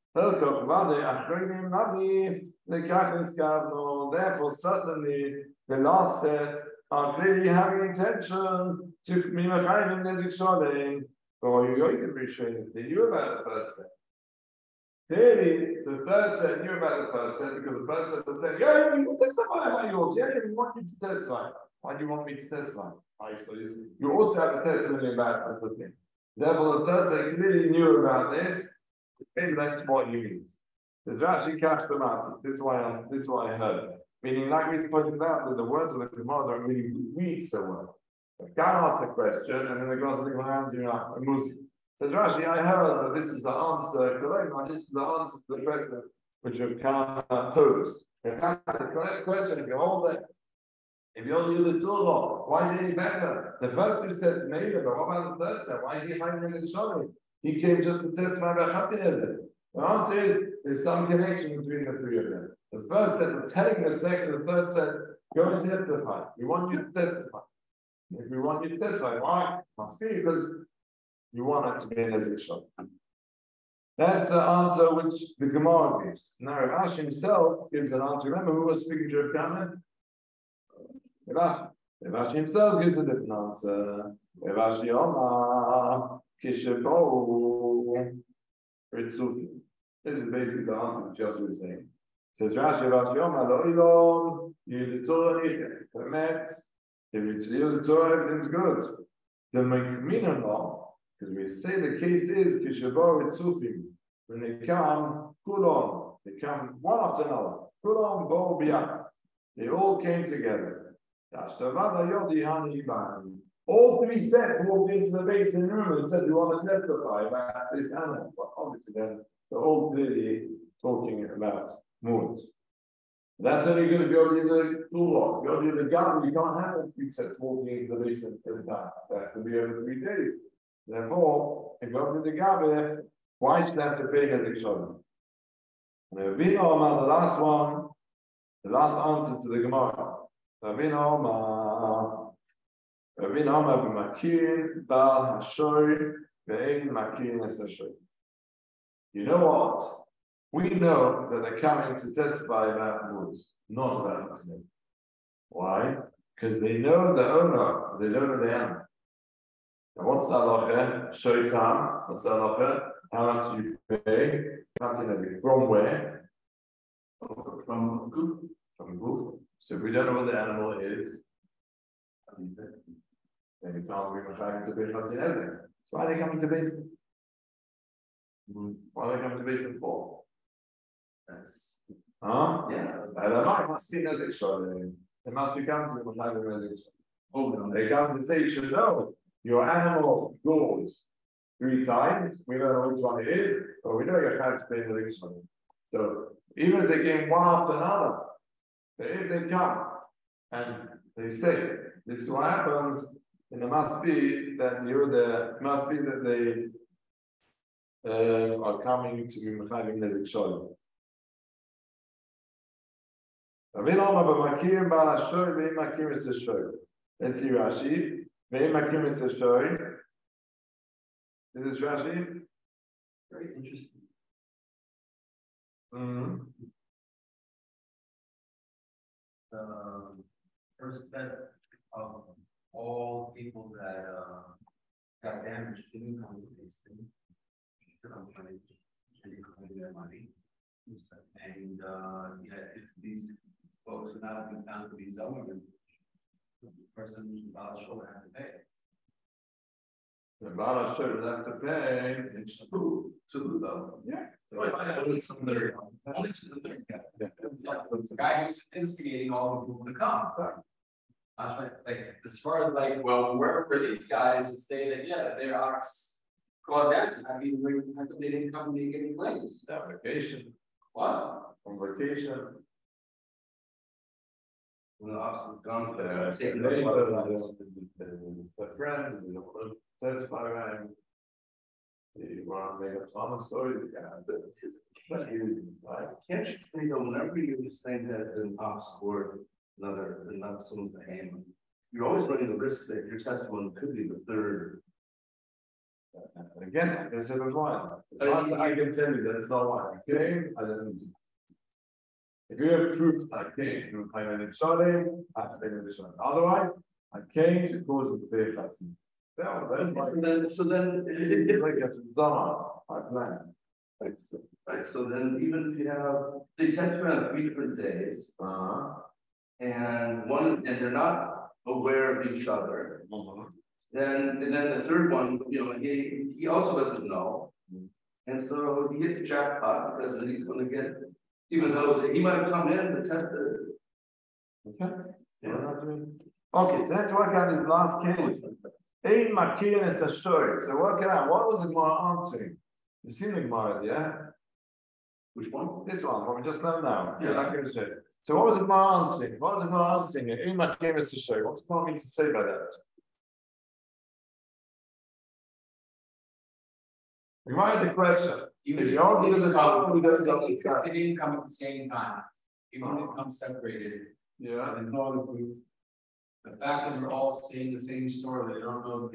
Speaker 1: Therefore, certainly, the last set are clearly having intention to Mimachayim and Nezik Sholim. Or you go to be showing they knew about the first set. Clearly, the third set knew about the first set because the first set was saying, yeah, you can testify about yours. Yeah, we want you to testify. Why do you want me to testify? So you also have a testimony about something. Therefore, the third set clearly knew about this. Maybe that's what he means. There's Rashi Kashtamati. This is why I heard it. Meaning, like we pointed out, that the words of the Gemara don't really read so well. If God asked a question, and then the girls are looking around, a Muzi. Says Rashi, I heard that this is the answer, this is the answer to the question which Rav posed. If that's the correct question, if you hold it, if you only do the Torah, why is it better? The first two said maybe, but what about the third set? Why is he hiding in the Shari? He came just to testify about Chatzin. The answer is there's some connection between the three of them. The first set was telling the second, the third set, go and testify. We want you to testify. If we want you to testify, why? Must be because you want it to be an Ezik. That's the answer which the Gemara gives. Now, Rashi himself gives an answer. Remember who was speaking to Rav Kahane? Rashi himself gives a different answer. Rashi Omar Kishabo Ritzuki. This is basically the answer that Joshua was saying. It says Rashi Omar Lo'ilom Yud Torah Nichet. If it's the Torah, everything's good. The Minimum, because we say the case is Kishabor Tzufim. When they come, Kulon, they come one after another. Kulon, Bo Biak. They all came together. All three sets walked into the basin room and said, "We want to testify about this animal." But obviously, then they're all clearly talking about moons. That's only going to be able to do the law. You're going to do the garden. You can't have all three sets walking into the basin at the same time. That's going to be over 3 days. Therefore, if you're going to do the garden, why should they have to pay the Rishon? The last one, the last answer to the Gemara. Ravina Omar b'makir bal hashoy ve'ein makir es hashoy. You know what? We know that they're coming to testify about woods, not about incident. Why? Because they know the owner, they don't know the animal. Now what's the halacha? Shoy tam. What's the halacha? How much do you pay? From where? From goof. From goof. So if we don't know what the animal is, then you can't bring a child to base what's in everything. So why are they coming to basin? Why are they coming to basin for?
Speaker 3: That's
Speaker 1: Yeah. They must be nothing short. They must be coming to the child. Oh no. They come to say you should know your animal goes 3 times. We don't know which one it is, but we know you have to pay the next one. So even if they came one after another, if they come and they say, this is what happens, and it must be that they are coming to be Mechayim Nezik Sholem. Let's see Rashi. This is Rashi.
Speaker 4: Very interesting. First set of all people that got damaged didn't come to this thing. Took on money, their money. And if these folks would not have been found to be Zelmerman, the person should have to pay.
Speaker 1: The Bala should have to pay.
Speaker 4: It's two though.
Speaker 1: Yeah.
Speaker 4: Only to the third guy. The guy who's instigating all the people to come. Like as far as like, well, where were these guys to say that their ox caused damage? I mean, how come they didn't come and make any claims?
Speaker 1: Vacation.
Speaker 4: What?
Speaker 1: On vacation.
Speaker 3: when the ox is gone.
Speaker 1: The friend, testify around. You want to make a promise story?
Speaker 3: Can't you say that whenever you think that an ox scored another someone's name, you're always running the risk that your testimony could be the third.
Speaker 1: And again, they said it was one. I can tell you that it's not one. I came, I didn't. If you have proof, I came. I didn't shot him. I didn't shot him. Otherwise, I came to cause the fair lesson.
Speaker 3: So then
Speaker 1: it's like a Zama. I plan.
Speaker 3: Right. So then, even if you have they testify on 3 different days, and they're not aware of each other. Then the third one, he also doesn't know, and so he hit the jackpot because he's going to get, even though he might come in to test the.
Speaker 1: Okay. Yeah. Okay, so let's work out his last case. Ein Makirin is a short. So work it out. What was the Gemara answering? You seen the Gemara, yeah?
Speaker 3: Which one?
Speaker 1: This one. What we just learned now.
Speaker 3: Yeah.
Speaker 1: So what was the Gemara answering? What was the Gemara answering? Ein Makirin is a short. What's the Gemara mean to say by that? You might have the question.
Speaker 4: Even if they didn't come at the same time, even if they come separated,
Speaker 1: yeah,
Speaker 4: there's no other proof. The fact that they're all saying the same story, they don't know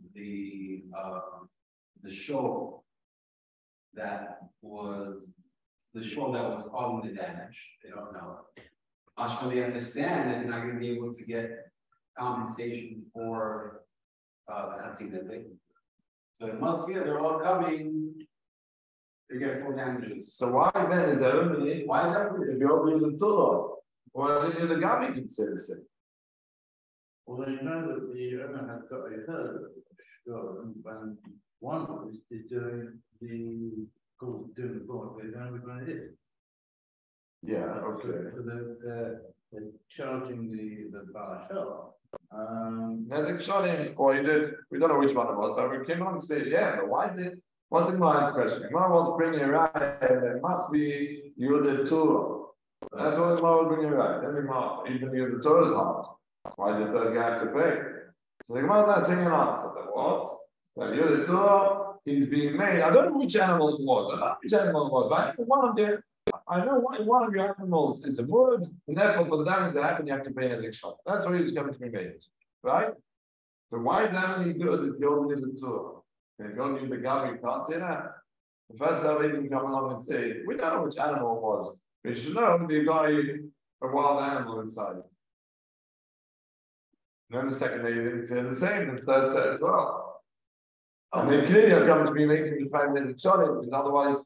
Speaker 4: the show that was causing the damage. They don't know it. They understand that they're not going to be able to get compensation for the chatzin that they. So it must be they're all coming to get full damages.
Speaker 1: So why then is there only?
Speaker 4: Why is that?
Speaker 1: If you're opening the Torah, or the Gabi can say the same.
Speaker 2: Although you know that the owner has got a herd, sure, and one is doing doing the board, they don't know which one it is.
Speaker 1: Yeah, okay.
Speaker 2: So they're charging the bar shop.
Speaker 1: Nezik Shonim, or you did, we don't know which one it was, but we came on and said, yeah, but why is it? What's in my question? Gemara was bringing it right, there must be Yudah Torah. That's what the Gemara was bringing it right. Then we even Yudah Torah is hard. Why did the third guy have to pay? So the Gemara is not saying an answer. That what? That Yudah Torah is being made. I don't know which animal it was. I don't know which animal it was, but I know one of them. I know one of your animals is a wood, and therefore for the damage that happened, you have to pay as a shot. That's what it's going to be made. Right? So why is that only good if you only do the Torah? If you only do the Gabi, you can't say that. The first Saturday can come along and say, we don't know which animal it was. We should know the guy, a wild animal inside. And then the second day, you say the same, the third set as well. And they clearly are going to be making the fact that it's shot it, because otherwise,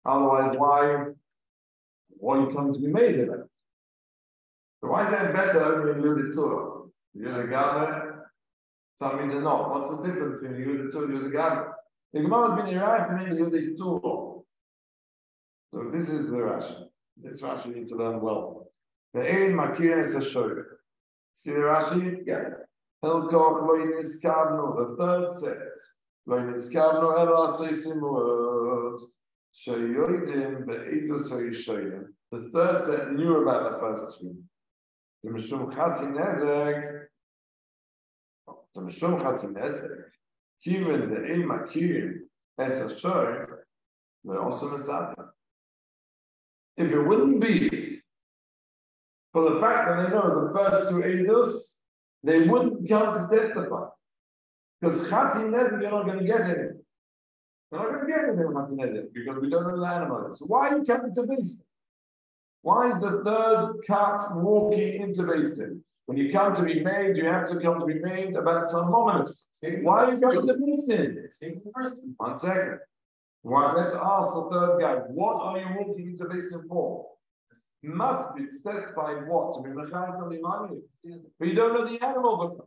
Speaker 1: why you come to be made of it? So why is that better when you do the Torah? You do the Gabi, some reason not. What's the difference between you the Torah and the Gabi? The Gemara has been right and you the Torah. So this is the Rashi. This Rashi you need to learn well. The Ein Makir is a show. See the Rashi? Yeah. Helkoch lo niskabno. The third says lo niskabno elo aseisim words. Sheyoidim be'edus ha'yishoyim. The third set knew about the first two. The Mishum Chatzi Nezek. The Mishum Chatzi Nezek. Given the Ein Makir as a show, they're also Masada. If it wouldn't be for the fact that they know the first two edus, they wouldn't come to testify. Because Chatzi Nezek, you're not going to get anything. You're not going to get anything from Chatzi Nezek because we don't know the animal. So why are you coming to Beis Din? Why is the third cat walking into Beis Din? When you come to be made, you have to come to be made about some moments. Why are you coming to Beis Din? 1 second. Well, let's ask the third guy, what are you walking into Beis Din for? Must be specified what? To be Mechayim something money. But you don't know the animal.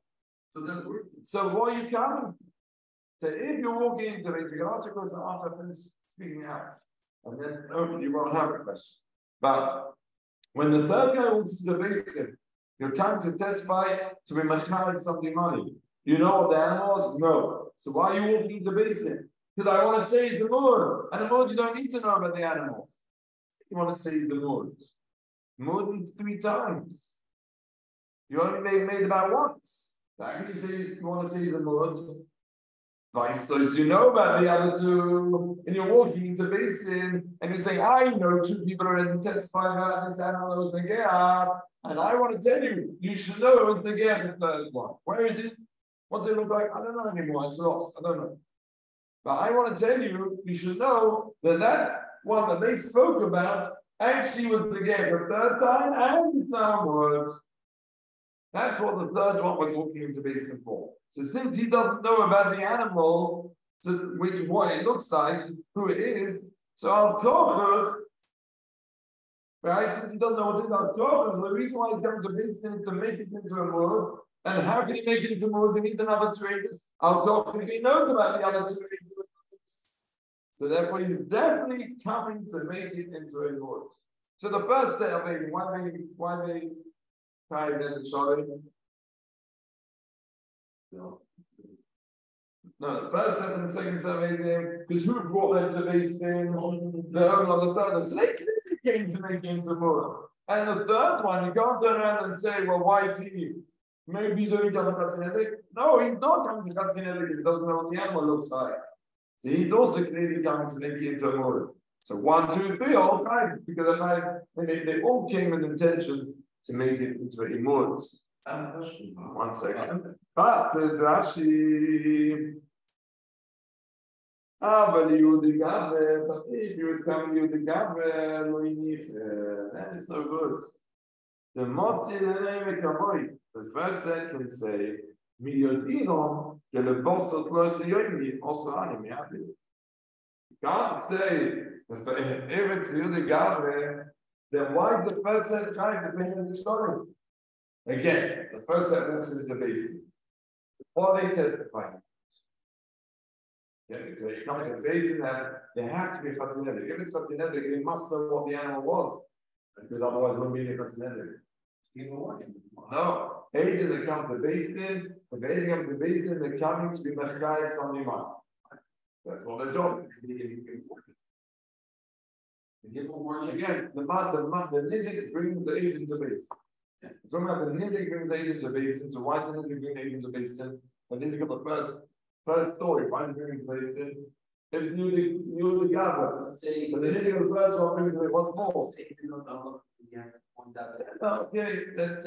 Speaker 1: So why are you coming? So if you're walking into Beis Din, you can ask a question after I finish speaking out. And then hopefully you won't have a question. But when the third guy walks into Beis Din, you're coming to testify to be Mechayim something money. You know what the animal is? No. So why are you walking into Beis Din? Because I want to say is the Lord. And the Lord, you don't need to know about the animal. You want to say the Lord. More than 3 times. You only made about once. How can you say you want to say the Lord? Vice versa, you know about the other two, and you're walking into Beis Din, and you're saying, I know 2 people already testifying about this animal that was Negea, and I want to tell you, you should know it was Negea, the third one. Where is it? What's it look like? I don't know anymore. It's lost. I don't know. But I want to tell you, you should know that one that they spoke about actually was Negea the third time and the third word. That's what the third one we're talking into Beis Din for. So since he doesn't know about the animal, what it looks like, who it is, so Al-Kocher, right? Since he doesn't know what it is, Al-Kocher, the reason why he's coming to Beis Din is to make it into a word. And how can he make it into a word? He needs another 2 edus. Al-Kocher, he knows about the other 2 edus. So therefore, he's definitely coming to make it into a word. So the first step of it, why they tried that sorry. No, the first step and the second step, because who brought them to Beis Din? The owner of the third one. So they clearly came to make it into more. And the third one, you can't turn around and say, well, why is he? Maybe he's only coming to Chatzi Nezek. No, he's not coming to Chatzi Nezek because he doesn't know what the animal looks like. So he's also clearly coming to make it into a more. So 1, 2, 3, all right, because they all came with intention to make it into a imur. 1 second. But says Rashi, but if you would come to the Gavre, that is no good. The Motzi the first sentence say, Miliodinum, the Lebosot Losi also anim. You can't say, if it's the Gavre, then why is the first sentence trying to paint the story? Again, the first set walks into the basin. What are they testifying? Yeah, because you come to the basin, they have to be Chatzin. If it's Chatzin, they must know what the animal was. Because otherwise, it wouldn't be a Chatzin. No, agents that come to the basin, if the agents come to the basin, they're coming to be Mechayim Samim. That's what they're doing. Again, the Nizik brings the agent to the basin. Talking about the Nizik brings the agent to the basin. So why does the Nizik bring the agent to the basin? And this is the first story. Why does it bring the basin? If you the Gabra. So the Nizik of the first one brings the what for? Okay, that's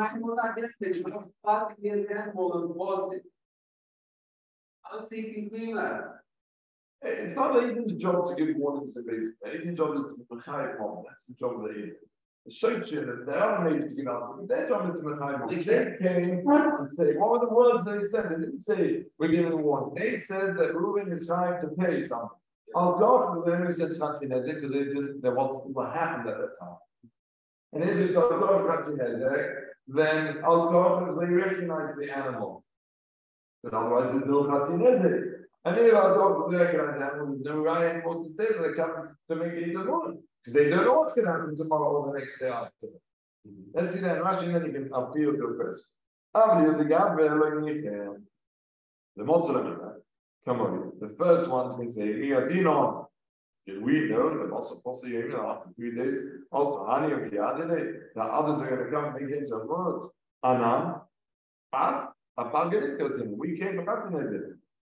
Speaker 1: it's not the agent's job to give warning to the basin. The agent's job is to Mechayim home. That's the job of the agent. The Shochin, they are made to give out. Their job is to Mechayim home. They came and say, what were the words they said? They didn't say, we're giving a warning. They said that Reuben is trying to pay something. I'll go to them and said Chatzin Nezek because they want what happened at that time. And if it's I'll go to Chatzin Nezek, then I'll go because they recognize the animal. But otherwise, it's no Chatzin Nezek. And if I'll go to the animal, there's no right anymore to say that they come to make it even more. Because they don't know what's going to happen tomorrow or the next day after. Let's see that in Rashi, then you can appeal to a person. The Motzah, come on, the first one's going to say, Miyadinon. We know that also possibly after 3 days, also Hani of Yadine, the others are going to come and make it a word. Anan, ask, we came from Katinezim.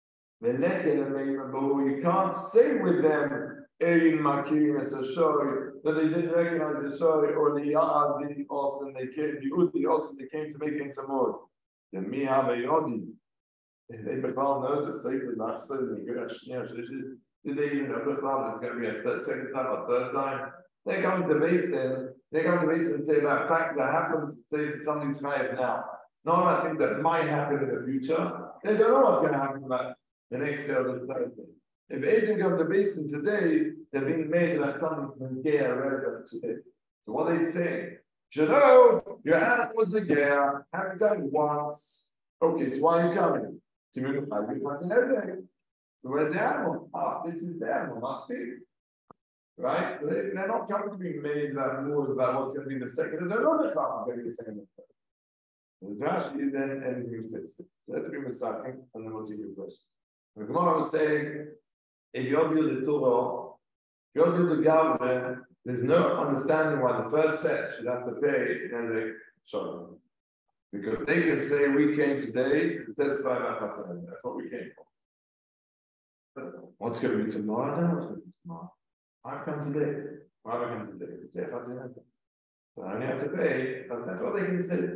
Speaker 1: But we can't say with them, Ein Makirin as a show, that they didn't recognize the show, or the Ya'ad, also they came, the Udi also they came to make it into more. The Miha Yodi. And they become know the sacred not so did they even know the it's going to be a second time or third time? They come to the base then, they come to the base and say about facts that happen, say something's made now. Not about things that might happen in the future. They don't know what's going to happen about the next day or the third day. If agents come to the basin today, they're being made like something from Gear relevant today. So what are they saying? You know, your animal was the Gear, haven't done it once. Okay, so why are you coming? To move the 5 weeks and everything. So where's the animal? This is the animal, must be. Right? So they're not coming to be made that more about what's going to be the second. They don't know that I'm going to be the second. The Rashi then anything fits it. So let's be mistaken, and then we'll take your question. The Gemara was saying, if you're building the Torah, if you're building the Gavre, there's no understanding why the first set should have to pay and they show them. Because they can say, we came today to testify about Chatzin. That's what we came for. What's going to be tomorrow? No, what's going to be tomorrow? I've come today. Why have I come today? To say Chatzin. So I only have to pay, but that's what they can say.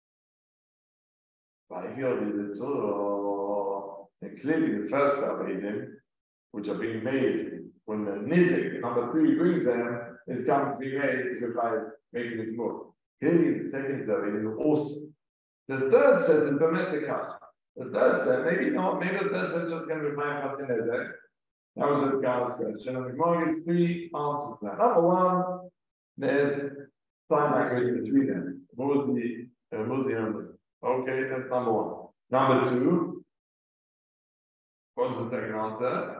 Speaker 1: But if you're building the Torah, then clearly the first Avadim, which are being made when the Nizik, number 3, brings them, is coming to be made to go by making it more. Clearly the second Avadim also. The third set is Bemetikach. The third set, maybe not, maybe the third set is just going to be my Chatzin Nezek. That was a God's question. And the Gemara gives 3 answers to that. Number 1, there's sign language between them. What was the numbers? Okay, that's number 1. Number 2, what was the second answer?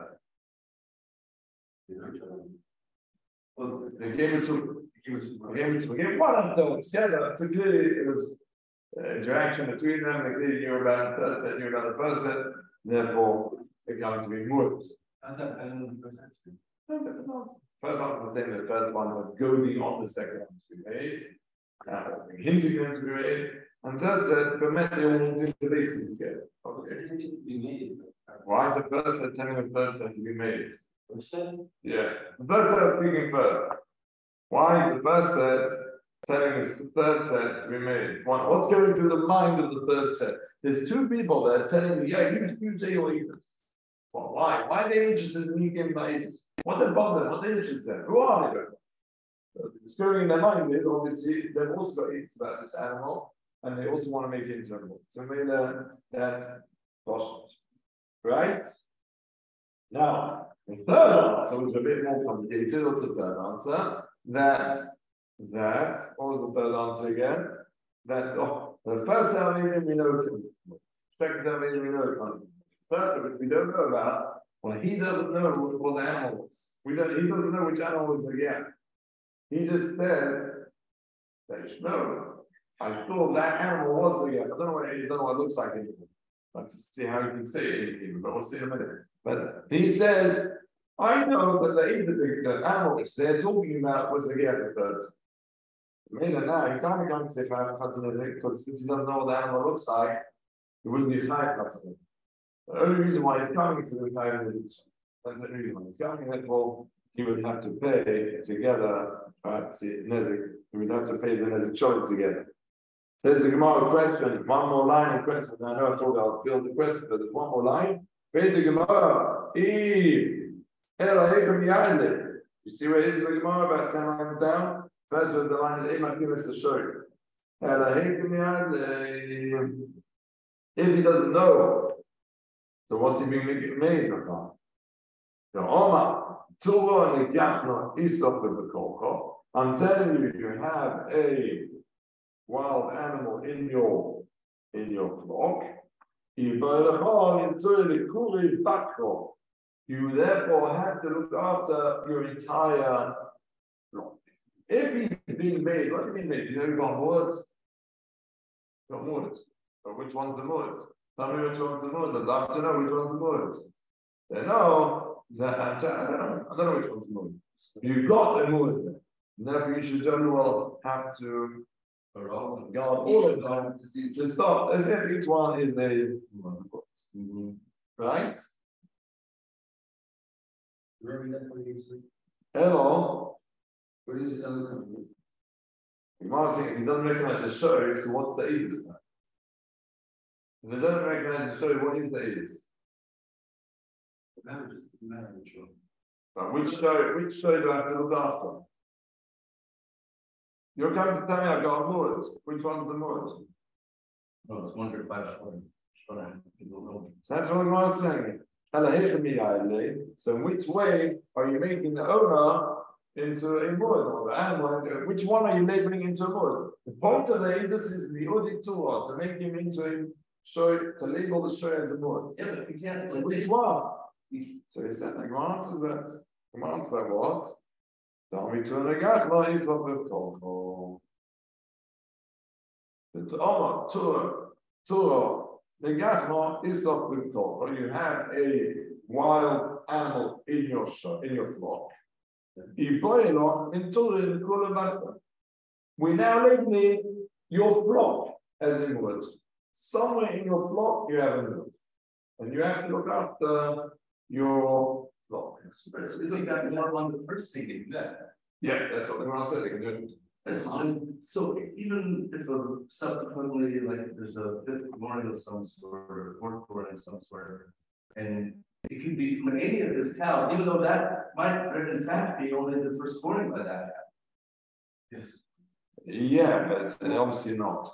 Speaker 1: Well, they gave it to one of them together. So clearly it was interaction between them. They clearly knew about the third set, knew about the first set, therefore they come to be more.
Speaker 4: How's that better than the first answer?
Speaker 1: First answer was saying the first one was goading on the second one to be made, hinting them to be made, and third set, permit they all do the basin together. Okay. Why is the first set telling the third set to be made? Yeah, the third set speaking first. Why is the first set telling the third set to be made? What's going through the mind of the third set? There's 2 people there telling me, yeah, you say your Edus. Well, why? Why are they interested in me giving my Edus? What's their bother? What are they interested in? Who are they? So the story in their mind is obviously they've also got Edus about this animal, and they also want to make it into animal. So we made that's right? Now, the third answer was a bit more complicated. What's the third answer? That what was the third answer again? That's all. The first Elohim we know. Second Elohim we know. First of it we don't know about. Well, he doesn't know what the animal is. He doesn't know which animal is again. He just says that you should know. I thought that animal was again. I don't know what it looks like anymore. Let's see how you can say it, but we'll see in a minute. But he says, I know that the animals they're talking about was again first. Maybe now you can't say because since you don't know what the animal looks like, it wouldn't be five. The only reason why he's coming to the five is that's the reason why he's coming. Therefore, he would have to pay together. Nezik, he would have to pay the Nezik Sholim together. There's the Gemara question, one more line of question. I know I told you I'll fill the question, but there's one more line. Pay the Gemara. You see where it is the Gemara about 10 lines down? First with the line is Ema Kimis Sholim. If he doesn't know, so what's he being made of? The Oma, Tuba and the Gachna is of the Koko. I'm telling you, you have a wild animal in your flock. You therefore have to look after your entire flock. If he's being made, what do you mean made? You know you've got words? You've got words. But which one's the words? Tell me which one's the words. I'd love to know which one's the words. They know that I don't know which one's the words. You've got the words. Therefore, you should very well have to guard all of them to stop as if each one is a right? Hello. What is you might think if he doesn't recognize the show, so what's the Edis now? If they don't recognize the show, what is the Edis? But which show do I have to look after? You're going to tell me I've got words. Which one's the words?
Speaker 3: No, it's wondered by Shlomo.
Speaker 1: So that's what I was saying. So in which way are you making the owner into a mud or the animal? Which one are you labeling into a mud? The point of the Edis is the audit tool to make him into a show, to label the show as a mud.
Speaker 3: Yeah, but if you can't,
Speaker 1: so which one? So he said, the answer that. The answer that what? Tell me to an agachla is of the kofo. The Omar, Torah, the gachla is of the kofo. You have a wild animal in your flock. You play along in Torah in the Kulamata. We now label your flock as in words. Somewhere in your flock you have a word. And you have to look after your flock.
Speaker 3: Isn't that more on the first thing you get?
Speaker 1: Yeah, that's what the Quran said they can do.
Speaker 3: That's fine. So even if subsequently, like there's a fifth morning of some sort, or fourth morning of some sort, and it can be from any of this cow, even though that might in fact be only the first morning by that cow. Yes.
Speaker 1: Yeah, but obviously not.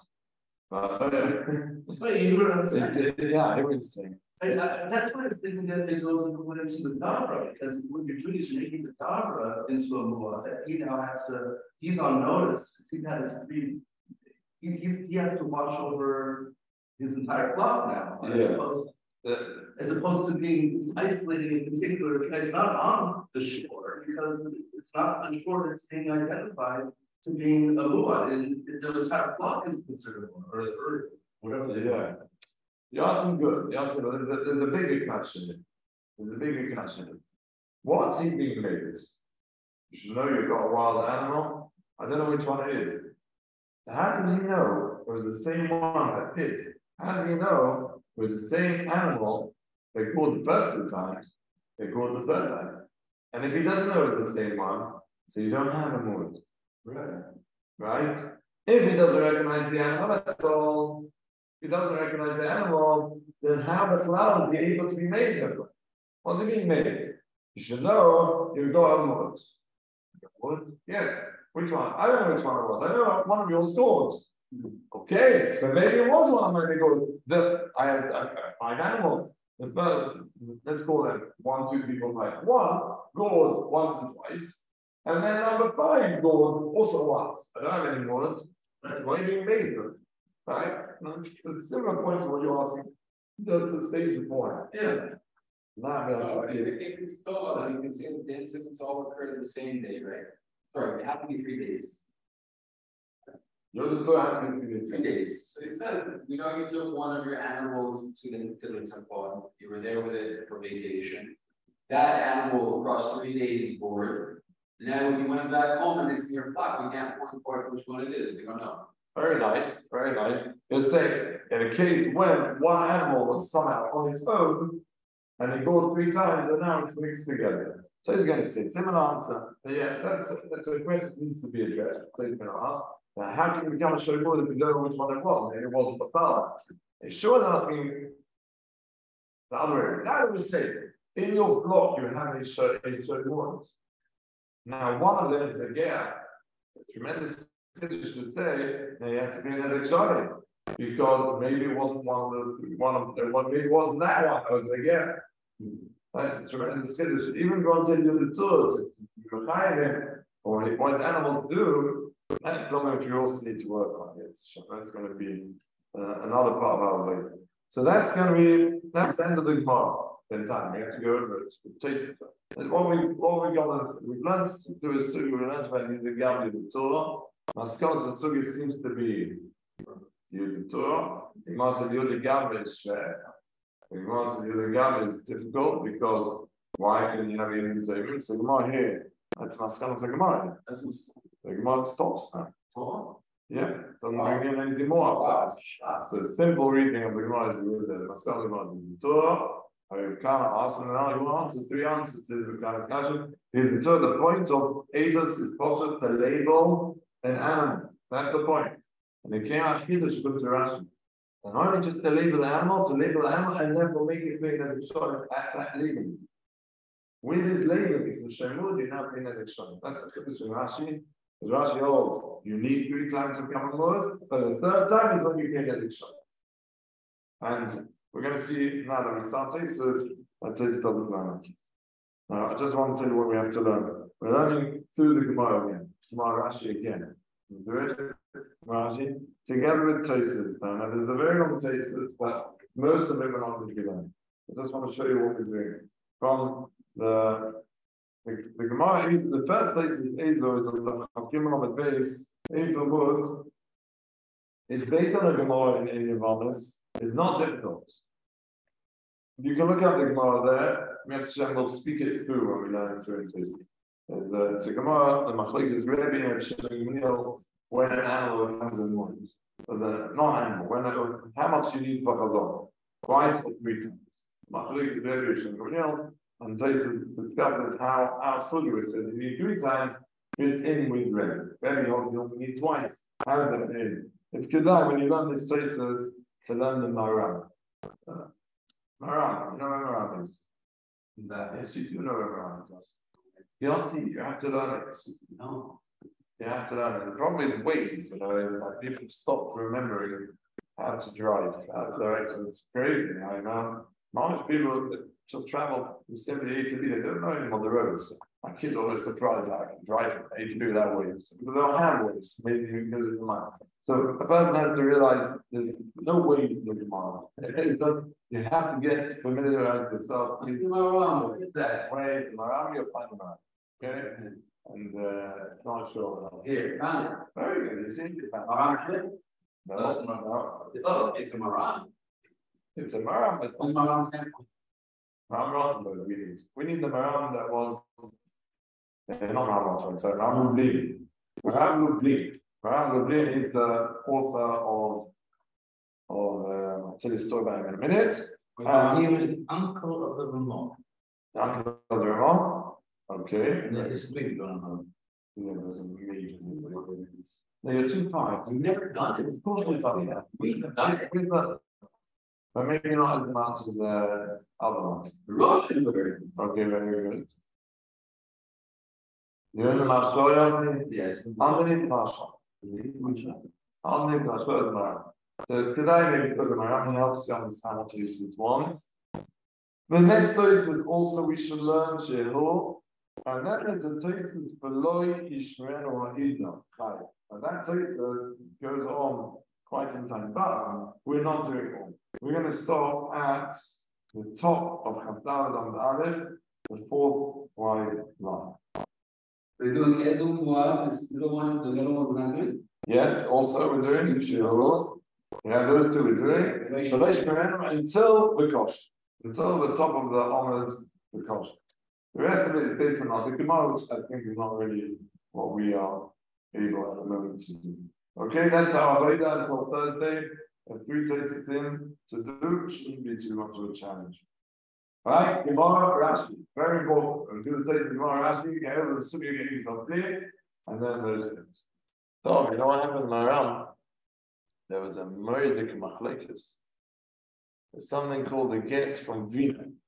Speaker 3: But you were understanding.
Speaker 1: Yeah, I was saying.
Speaker 3: That's why I was thinking that it goes into the Dabra, because what you're doing is you're making the Dabra into a Mua that he now has to, he's on notice, because he has to watch over his entire flock now, as opposed to being isolated in particular, it's not on the shore, because it's not on the shore that's being identified to being a Mua, and the entire flock is considered one, or whatever.
Speaker 1: Yeah. You're asking good. You're asking good. There's a bigger question. There's a bigger question. What's he being made? You should know you've got a wild animal. I don't know which one it is. How does he know it was the same one that did? How does he know it was the same animal they called the first two times, they called the third time? And if he doesn't know it's the same one, so you don't have a mood. Right? If he doesn't recognize the animal, that's all. If he doesn't recognize the animal, then how the cloud is able to be made of it? What's it being made? You should know you've got a mood. Wood? Yes. Which one? I don't know which one it was. I know one of yours goes. Okay, but maybe it was one of my goes. I have 5 animals. The first, let's call them 1, 2, 3, 4, 5. 1 gored once and twice. And then number 5 gored also once. I don't have any more. What are you being made of? right? It's a similar point to what you're asking. Does the stage before?
Speaker 4: Yeah.
Speaker 1: Now,
Speaker 4: It can still, you can see the incidents all occurred the same day, right? Sorry, it happened to be 3 days.
Speaker 1: you're the Torah has to be
Speaker 4: 3 days. So it says, you took one of your animals to the temple, you were there with it for vacation. That animal across 3 days bored. Now when you went back home and it's in your flock, we can't point which one it is. We don't know.
Speaker 1: Very nice, very nice. You're saying in a case when one animal was somehow on its own and he gored 3 times and now it's mixed together. So he's going to say, similar answer. But yeah, that's a question that needs to be addressed. So he's going to ask, now how can you become a shaykhur if you don't know which one it was? Maybe it wasn't the fella. He's sure asking the other way. Now we say, in your flock you have a shaykhur. Now one of them is the gear. Tremendous finish to say they has to be an exotic because maybe it wasn't maybe it wasn't that one over the gear. That's a tremendous finish. Even going to do the tours, you hire him or what animals do, that's something that you also need to work on. That's going to be another part of our life. So that's going to be the end of the Gemara. Then time we have to go over it. Taste it. And what we've learned to do is we learned about using the Torah. Maskos the Sugi seems to be using Torah. The Gemara said Yud Gam is the Gemara said Yud Gam is difficult because why can you have even the same? So Gemara here, that's Maskos the Gemara. The Gemara stops now. Yeah, doesn't bring in anything more. So the simple reading of the Gemara is the Maskos the Gemara is the Torah. I've kind of asked them now, you want answers, 3 answers to the kind of question. Here's the point of Eidos is possible to label an animal. That's the point. And they came out here to Rashi. And only just to label the animal, and therefore make it clear that it's short at that labeling. With his labeling, it's the Shemud, you now bring that it's short. That's the Kiddush in Rashi. Because Rashi holds, you need 3 times to become a word, but the 3rd time is when you get that it's short. And we're going to see now that we start taste that taste doesn't matter. Now, I just want to tell you what we have to learn. We're learning through the Gemara again, Gemara Rashi again. Do it, Rashi, together with Tosfos. Now, there's a very long Tosfos, but most of them are not going to be learned. I just want to show you what we're doing. From the Gemara, the first place is Ezo, is the Chakimah on the base. Ezo Wood is based on a Gemara in Yavamas. It's not difficult. You can look up the Gemara there. Hashem will speak it through when we learn it through this. It's a Gemara, the Machlek is Rebbe and Shemil when an animal comes in wounds. Not animal, how much you need for Chazal? Twice or 3 times. Machlek is Rebbe and Shemil and discusses how Sugi is that you need 3 times, fits in with Rebbe. Rebbe you only need twice. How does that fit in? It's Kedai when you learn these traces to learn the Maram. Maram, you know what Maram is? Yes, you do know what Maram is. You'll see, you have to learn it. No. You have to learn it. The problem with weights, is like people stop remembering how to drive, how to direct. It's crazy. Most people that just travel from 78 to B, they don't know anything on the roads. My kids are always surprised that I can drive from A to B without waves. Because they don't have waves, maybe because of the mind. So a person has to realize there's no way to do tomorrow. You have to get familiarized with yourself.
Speaker 4: What is that?
Speaker 1: Wait, Maram, you'll find Maram. Okay? And not sure.
Speaker 4: Here, found it.
Speaker 1: Very good. You see, you found
Speaker 4: Maram.
Speaker 1: No.
Speaker 4: Oh, it's a Maram.
Speaker 1: It's a Maram, but
Speaker 4: What's Maram stand for?
Speaker 1: Maram Rottenberg, we need the Maram that was not Maram Rottenberg, sorry, Maram Lublin. Maram Lublin. Maram Lublin is the author of I'll tell you a story about him in a minute.
Speaker 2: He was the uncle of the Ramon.
Speaker 1: The uncle of the Ramon. Okay.
Speaker 2: And there's a big one.
Speaker 1: Yeah, there's a major. No, you're too far.
Speaker 4: We've never done it.
Speaker 1: Of course we've done that.
Speaker 4: We've done it.
Speaker 1: We've done it. But maybe not as much as the other ones.
Speaker 4: The Russian version.
Speaker 1: Okay, very good. You're in the Mashal,
Speaker 4: Yes.
Speaker 1: underneath Mashal. Underneath Mashal is Maram. So it's good idea to put the Maram, it helps you understand what to use these ones. The next place is also we should learn Shehu, and that is the text is below Ishmael or Idna. And that text goes on quite some time, but we're not doing it all. We're going to stop at the top of Chavdal and Aleph, the fourth wide line.
Speaker 4: We're doing Ezum Muad, the little one,
Speaker 1: Yes, also we're doing Shirot. Yeah, those two we're doing. Shalesh Mehem until the Kosh, until the top of the Ahmed the Kosh. The rest of it is based on the Gemara, which I think is not really what we are able at the moment to do. Okay, that's our Avodah until Thursday. If 3 takes it in to do, shouldn't be too much of a challenge. Right, Gemara Rashi, very important. We'll do the take of Gemara Rashi, get over the Sunnah, get yourself clear, and then those things. So, you know what happened in Maram? There was a Moedik Machlekes. There's something called the get from Vina.